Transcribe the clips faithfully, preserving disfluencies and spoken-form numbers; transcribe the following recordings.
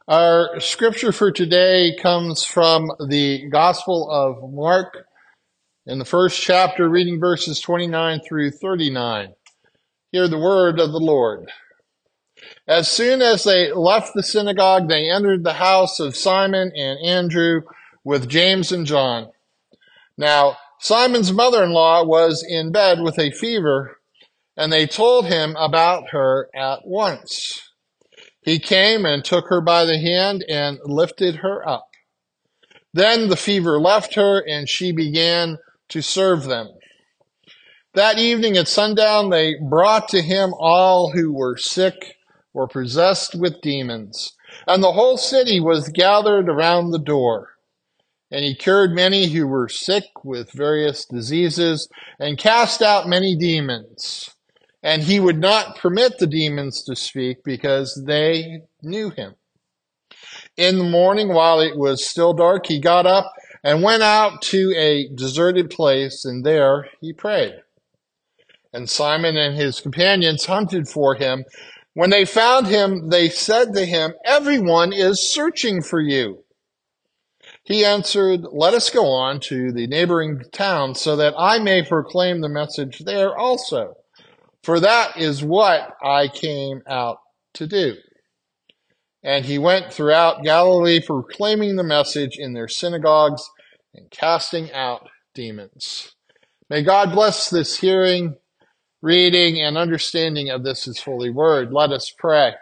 Our scripture for today comes from the Gospel of Mark in the first chapter, reading verses twenty-nine through thirty-nine. Hear the word of the Lord. As soon as they left the synagogue, they entered the house of Simon and Andrew with James and John. Now, Simon's mother-in-law was in bed with a fever, and they told him about her at once. He came and took her by the hand and lifted her up. Then the fever left her, and she began to serve them. That evening at sundown, they brought to him all who were sick or possessed with demons, and the whole city was gathered around the door. And he cured many who were sick with various diseases and cast out many demons. And he would not permit the demons to speak because they knew him. In the morning, while it was still dark, he got up and went out to a deserted place, and there he prayed. And Simon and his companions hunted for him. When they found him, they said to him, "Everyone is searching for you." He answered, "Let us go on to the neighboring town so that I may proclaim the message there also. For that is what I came out to do." And he went throughout Galilee, proclaiming the message in their synagogues and casting out demons. May God bless this hearing, reading, and understanding of this His holy word. Let us pray.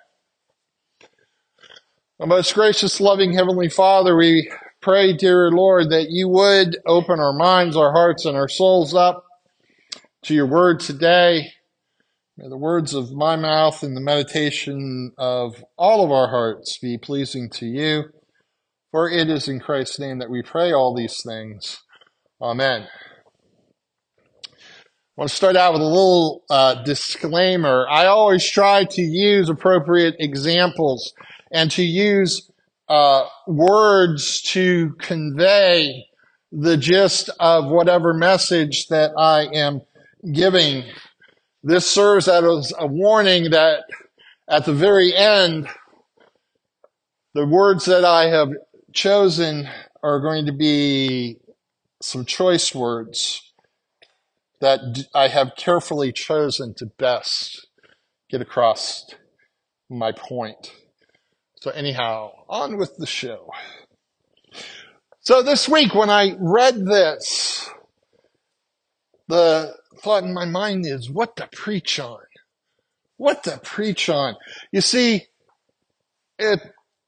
Our most gracious, loving Heavenly Father, we pray, dear Lord, that you would open our minds, our hearts, and our souls up to your word today. May the words of my mouth and the meditation of all of our hearts be pleasing to you. For it is in Christ's name that we pray all these things. Amen. I want to start out with a little uh, disclaimer. I always try to use appropriate examples and to use uh, words to convey the gist of whatever message that I am giving. This serves as a warning that at the very end, the words that I have chosen are going to be some choice words that I have carefully chosen to best get across my point. So anyhow, on with the show. So this week when I read this, the thought in my mind is, what to preach on? What to preach on? You see, it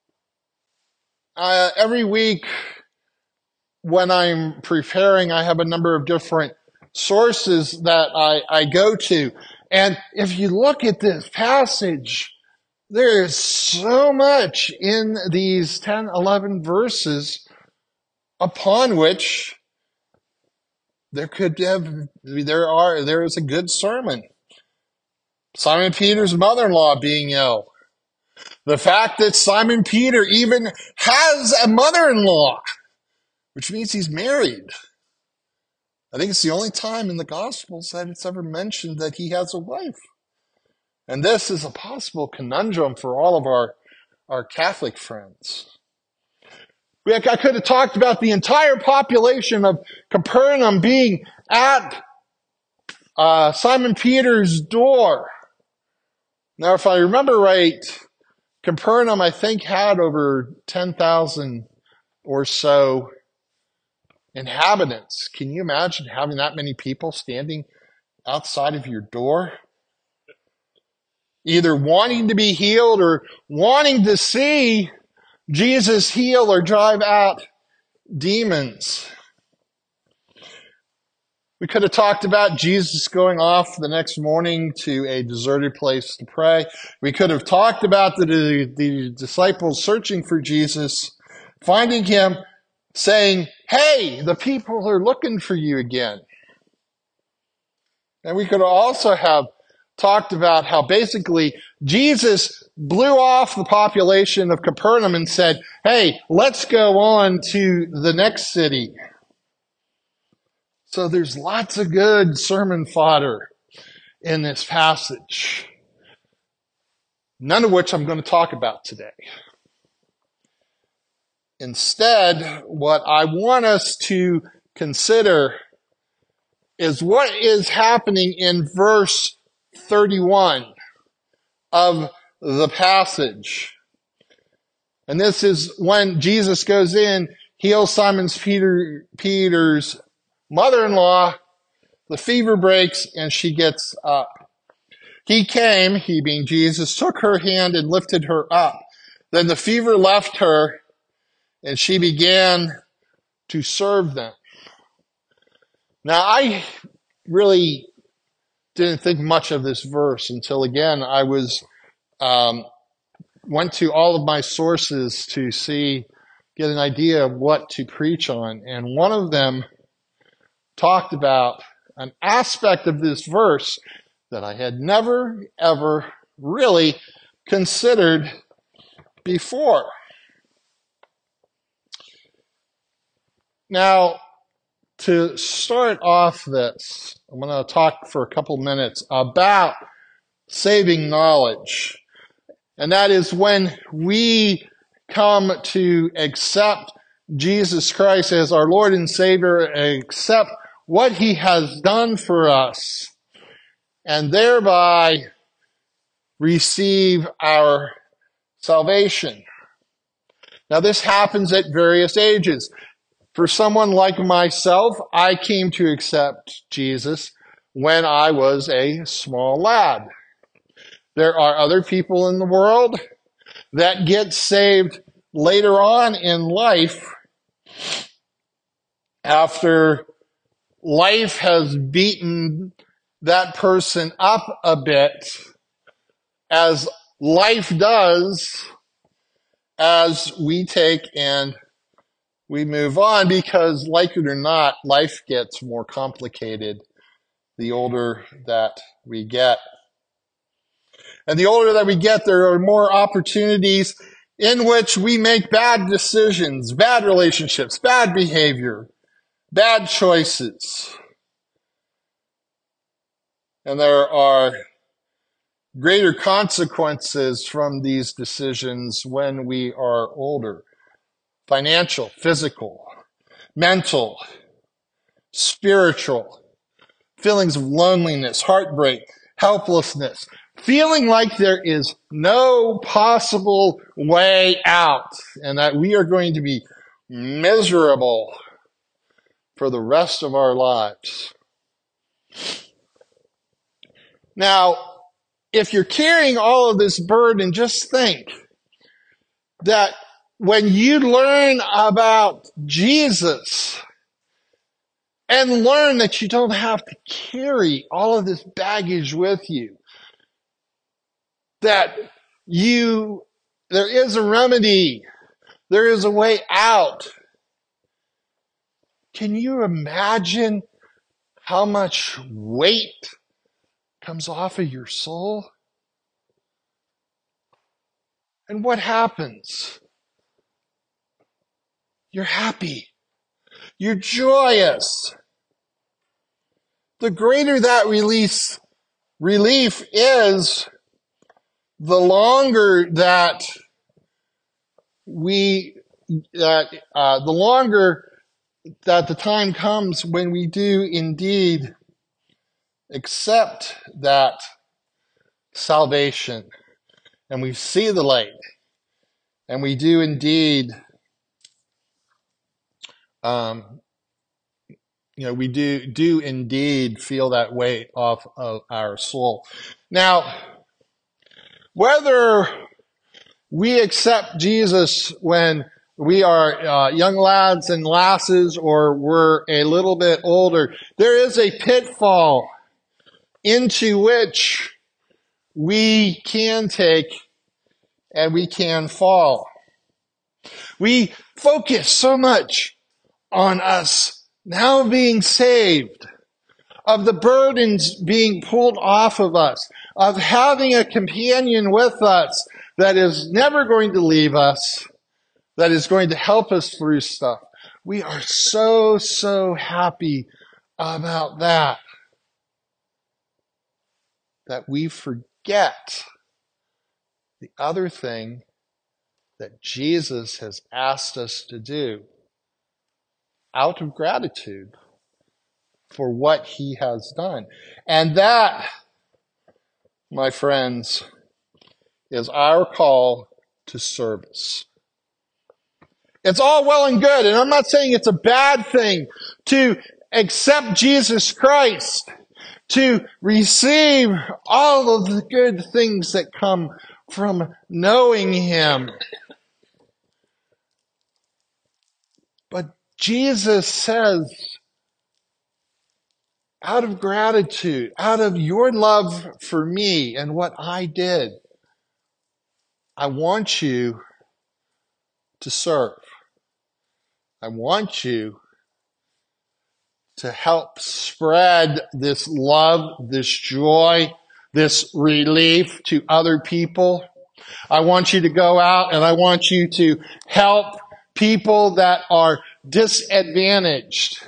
uh, every week when I'm preparing, I have a number of different sources that I, I go to. And if you look at this passage, there is so much in these ten, eleven verses upon which there could have, there are, there is a good sermon. Simon Peter's mother-in-law being ill. The fact that Simon Peter even has a mother-in-law, which means he's married. I think it's the only time in the Gospels that it's ever mentioned that he has a wife. And this is a possible conundrum for all of our, our Catholic friends. I could have talked about the entire population of Capernaum being at uh, Simon Peter's door. Now, if I remember right, Capernaum, I think, had over ten thousand or so inhabitants. Can you imagine having that many people standing outside of your door? Either wanting to be healed or wanting to see Jesus heal or drive out demons. We could have talked about Jesus going off the next morning to a deserted place to pray. We could have talked about the, the disciples searching for Jesus, finding him, saying, "Hey, the people are looking for you again." And we could also have talked about how basically Jesus blew off the population of Capernaum and said, "Hey, let's go on to the next city." So there's lots of good sermon fodder in this passage, none of which I'm going to talk about today. Instead, what I want us to consider is what is happening in verse thirty-one of the passage. And this is when Jesus goes in, heals Simon Peter, Peter's mother-in-law, the fever breaks, and she gets up. He came, he being Jesus, took her hand and lifted her up. Then the fever left her, and she began to serve them. Now, I really didn't think much of this verse until, again, I was um, went to all of my sources to see, get an idea of what to preach on. And one of them talked about an aspect of this verse that I had never, ever really considered before. Now, to start off this, I'm going to talk for a couple minutes about saving knowledge. And that is when we come to accept Jesus Christ as our Lord and Savior, accept what he has done for us, and thereby receive our salvation. Now, this happens at various ages. For someone like myself, I came to accept Jesus when I was a small lad. There are other people in the world that get saved later on in life after life has beaten that person up a bit, as life does, as we take and we move on, because like it or not, life gets more complicated the older that we get. And the older that we get, there are more opportunities in which we make bad decisions, bad relationships, bad behavior, bad choices. And there are greater consequences from these decisions when we are older. Financial, physical, mental, spiritual, feelings of loneliness, heartbreak, helplessness, feeling like there is no possible way out and that we are going to be miserable for the rest of our lives. Now, if you're carrying all of this burden, just think that when you learn about Jesus and learn that you don't have to carry all of this baggage with you, that you, there is a remedy, there is a way out. Can you imagine how much weight comes off of your soul? And what happens? You're happy. You're joyous. The greater that release, relief is, the longer that we, that uh, the longer that the time comes when we do indeed accept that salvation, and we see the light, and we do indeed, um, you know, we do do indeed feel that weight off of our soul. Now, whether we accept Jesus when we are uh, young lads and lasses or we're a little bit older, there is a pitfall into which we can take and we can fall. We focus so much on us now being saved, of the burdens being pulled off of us, of having a companion with us that is never going to leave us, that is going to help us through stuff. We are so, so happy about that, that we forget the other thing that Jesus has asked us to do out of gratitude for what he has done. And that, my friends, is our call to service. It's all well and good, and I'm not saying it's a bad thing to accept Jesus Christ, to receive all of the good things that come from knowing him. But Jesus says, out of gratitude, out of your love for me and what I did, I want you to serve. I want you to help spread this love, this joy, this relief to other people. I want you to go out and I want you to help people that are disadvantaged.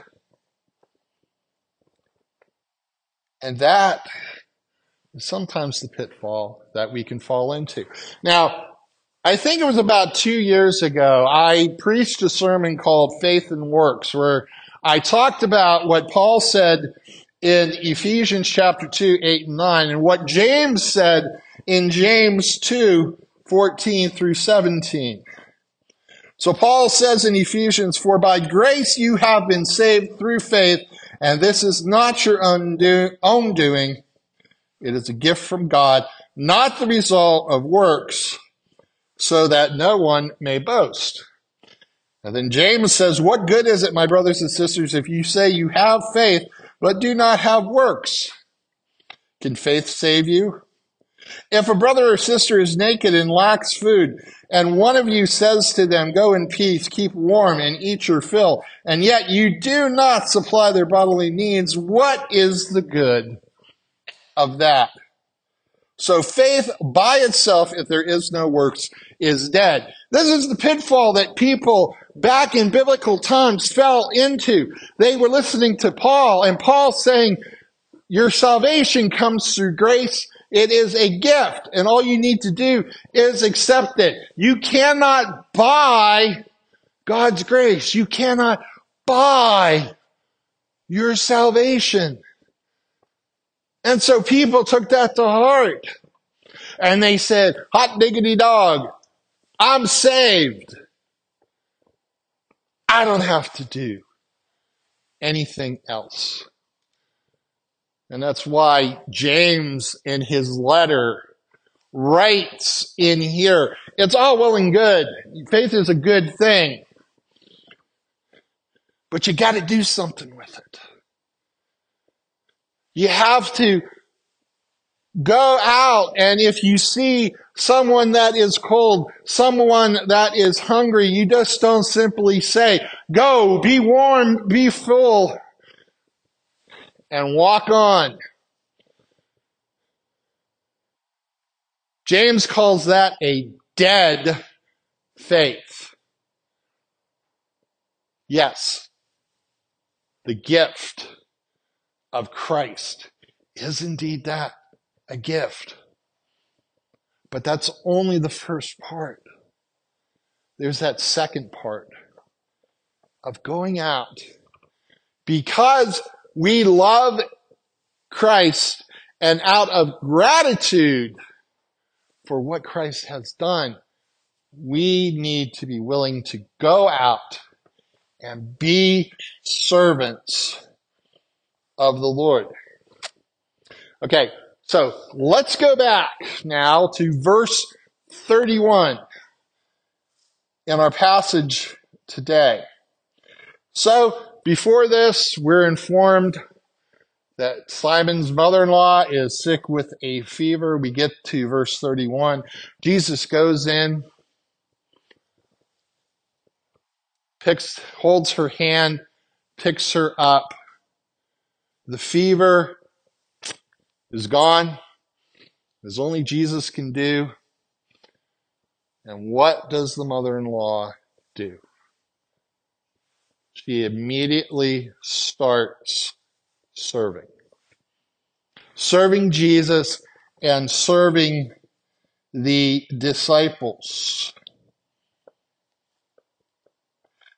And that is sometimes the pitfall that we can fall into. Now, I think it was about two years ago, I preached a sermon called Faith and Works, where I talked about what Paul said in Ephesians chapter two, eight, and nine, and what James said in James two, fourteen through seventeen. So Paul says in Ephesians, "For by grace you have been saved through faith, and this is not your own, do- own doing. It is a gift from God, not the result of works, so that no one may boast." And then James says, "What good is it, my brothers and sisters, if you say you have faith, but do not have works? Can faith save you? If a brother or sister is naked and lacks food, and one of you says to them, 'Go in peace, keep warm, and eat your fill,' and yet you do not supply their bodily needs, what is the good of that? So faith by itself, if there is no works, is dead." This is the pitfall that people back in biblical times fell into. They were listening to Paul, and Paul saying, your salvation comes through grace. It is a gift, and all you need to do is accept it. You cannot buy God's grace. You cannot buy your salvation. And so people took that to heart. And they said, hot diggity dog, I'm saved. I don't have to do anything else. And that's why James in his letter writes in here, it's all well and good. Faith is a good thing. But you got to do something with it. You have to go out, and if you see someone that is cold, someone that is hungry, you just don't simply say, go, be warm, be full, and walk on. James calls that a dead faith. Yes, the gift of Christ is indeed that, a gift. But that's only the first part. There's that second part of going out. Because we love Christ and out of gratitude for what Christ has done, we need to be willing to go out and be servants of the Lord. Okay, so let's go back now to verse thirty-one in our passage today. So before this, we're informed that Simon's mother-in-law is sick with a fever. We get to verse thirty-one. Jesus goes in, picks, holds her hand, picks her up. The fever is gone, as only Jesus can do. And what does the mother-in-law do? She immediately starts serving. Serving Jesus and serving the disciples.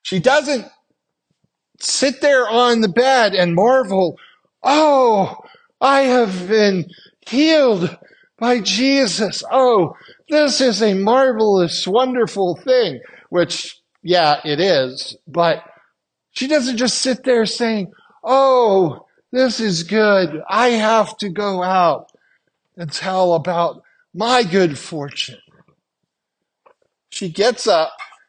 She doesn't sit there on the bed and marvel, oh, I have been healed by Jesus. Oh, this is a marvelous, wonderful thing, which, yeah, it is. But she doesn't just sit there saying, oh, this is good. I have to go out and tell about my good fortune. She gets up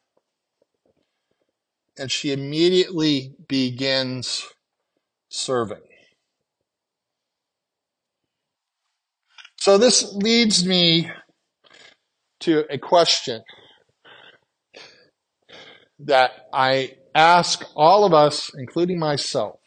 and she immediately begins serving. So this leads me to a question that I ask all of us, including myself.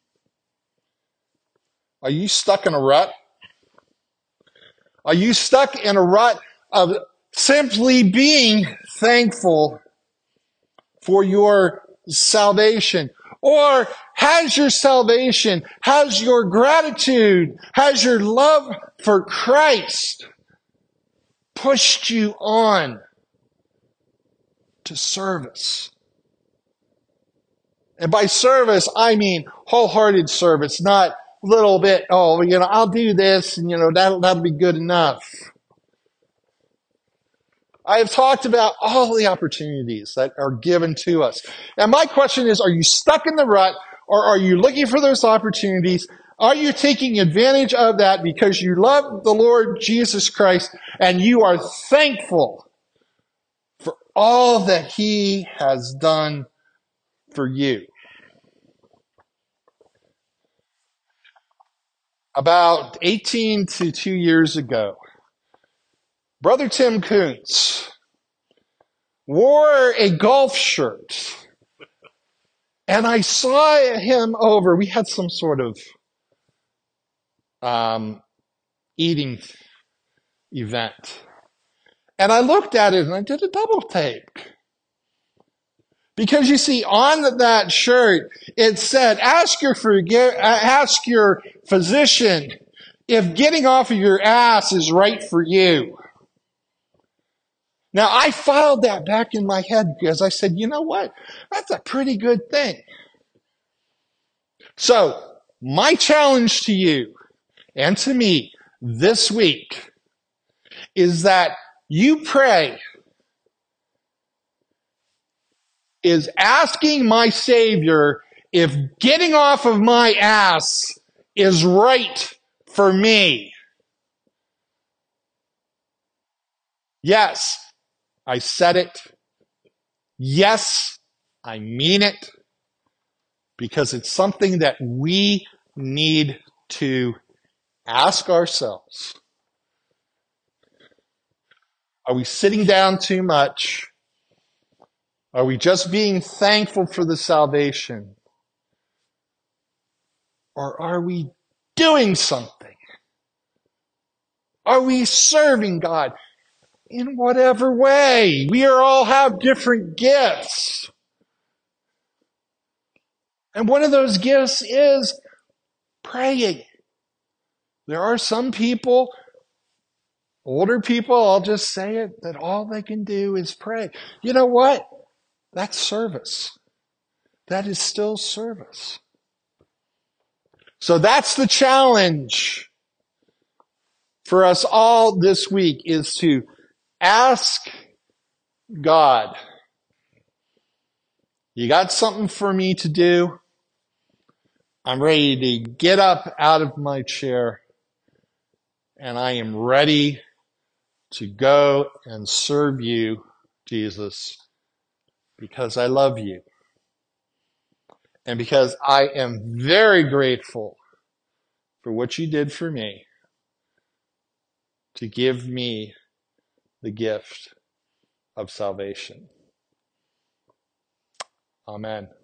Are you stuck in a rut? Are you stuck in a rut of simply being thankful for your salvation? Or has your salvation, has your gratitude, has your love for Christ pushed you on to service? And by service, I mean wholehearted service, not little bit, oh, you know, I'll do this and, you know, that'll, that'll be good enough. I have talked about all the opportunities that are given to us. And my question is, are you stuck in the rut, or are you looking for those opportunities? Are you taking advantage of that because you love the Lord Jesus Christ and you are thankful for all that He has done for you? About eighteen to two years ago, Brother Tim Kuntz wore a golf shirt, and I saw him over. We had some sort of um, eating event, and I looked at it and I did a double take. Because you see, on that shirt, it said, ask your, forgive, ask your physician if getting off of your ass is right for you. Now, I filed that back in my head because I said, you know what? That's a pretty good thing. So, my challenge to you and to me this week is that you pray, is asking my Savior if getting off of my ass is right for me. Yes, I said it. Yes, I mean it. Because it's something that we need to ask ourselves. Are we sitting down too much? Are we just being thankful for the salvation? Or are we doing something? Are we serving God in whatever way? We are all have different gifts. And one of those gifts is praying. There are some people, older people, I'll just say it, that all they can do is pray. You know what? That's service. That is still service. So that's the challenge for us all this week, is to ask God, you got something for me to do? I'm ready to get up out of my chair, and I am ready to go and serve you, Jesus, because I love you. And because I am very grateful for what you did for me to give me the gift of salvation. Amen.